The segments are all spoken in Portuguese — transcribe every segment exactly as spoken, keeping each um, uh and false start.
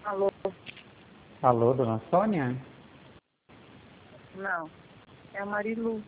Alô? Alô, dona Sônia? Não, é a Marilu.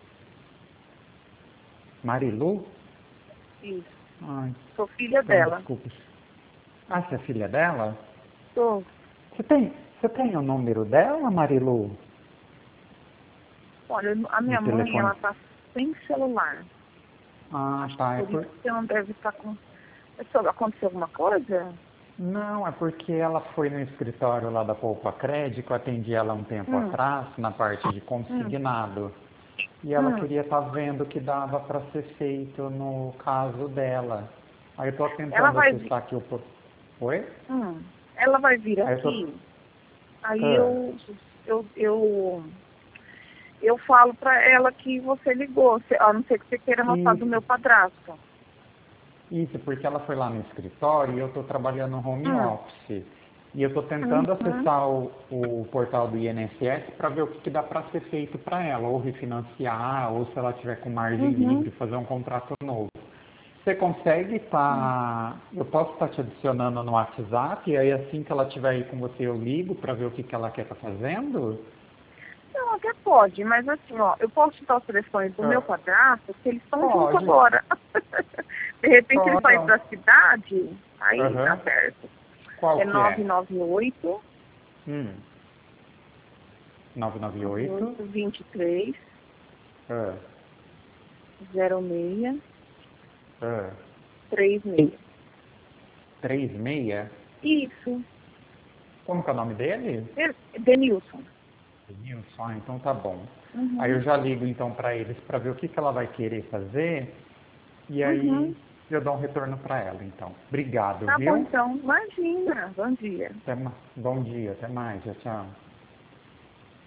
Marilu? Isso. Ai, Sou filha então, dela. desculpa. Ah, você é filha dela? Sou. Você tem, você tem o número dela, Marilu? Olha, a De minha mãe, telefone? ela tá sem celular. Ah, Acho que tá. É por isso por... que você não deve estar com... É só- Aconteceu alguma coisa? Não, é porque ela foi no escritório lá da Poupa Crédito, eu atendi ela um tempo Hum, atrás, na parte de hum, consignado. E ela hum. queria estar vendo o que dava para ser feito no caso dela. Aí eu tô Ela tentando vai vir... acessar aqui o... por- Oi? Hum. Ela vai vir Aí eu tô... aqui, aí Ah, eu... Eu... Eu, eu falo pra ela que você ligou, se- a não ser que você queira mostrar do isso. meu padrasto. Isso, porque ela foi lá no escritório e eu estou trabalhando no home Hum. office. E eu estou tentando Uhum. acessar o, o portal do I N S S para ver o que, que dá para ser feito para ela, ou refinanciar, ou se ela tiver com margem Uhum. livre, fazer um contrato novo. Você consegue estar. Eu posso estar te adicionando no WhatsApp, e aí assim que ela estiver aí com você eu ligo para ver o que, que ela quer estar fazendo? Não, até pode, mas assim, ó, eu posso te dar o telefone do Ah, meu padrasto, que eles estão juntos pode, agora. De repente ele pode. sai da cidade, aí dá Aham. certo. Qual É que nove é? nove oito, Hum, nove nove nove oito. oito, vinte e três, Ah, zero seis, ah. três seis. Três meia? Isso, Como que é o nome dele? é Denilson. Denilson, ah, então tá bom. Aí eu Uhum, já ligo então para eles para ver o que, que ela vai querer fazer e aí uhum. eu dou um retorno para ela então. Obrigado, Tá bom viu? então, imagina, bom dia. Até ma- Bom dia, até mais, tchau, tchau.